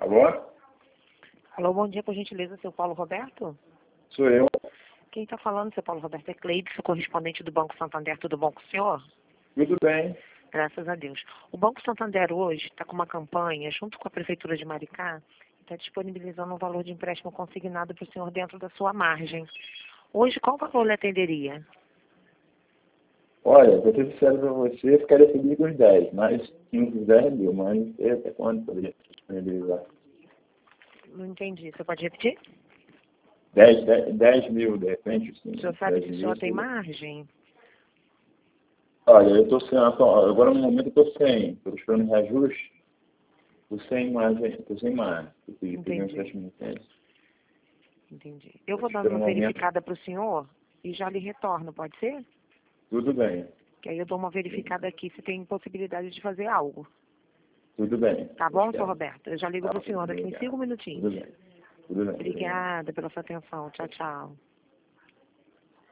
Alô? Alô, bom dia, por gentileza, seu Paulo Roberto? Sou eu. Quem está falando, seu Paulo Roberto, é Cleide, sou correspondente do Banco Santander. Tudo bom com o senhor? Tudo bem. Graças a Deus. O Banco Santander hoje está com uma campanha, junto com a Prefeitura de Maricá, está disponibilizando um valor de empréstimo consignado para o senhor dentro da sua margem. Hoje, qual valor lhe atenderia? Olha, vou ser sincero para você, eu ficaria feliz com os 10, mas 15, 10 mil, mas não sei até quando poderia disponibilizar. Não entendi. Você pode repetir? 10 mil, de repente, sim. O senhor sabe 10 se o mil, senhor tem sim. margem? Olha, eu estou sem, agora no momento eu estou sem, estou esperando reajuste, estou sem margem, eu pedi um Entendi. empréstimo de Entendi. Eu vou Estou dando uma no momento, verificada para o senhor e já lhe retorno, pode ser? tudo bem, Que aí eu dou uma verificada aqui se tem possibilidade de fazer algo. tudo bem. Tá bom, seu Roberto? Eu já ligo Tá, para o senhor daqui em 5 tudo minutinhos. bem, tudo bem. Obrigada pela sua atenção. Tchau, tchau.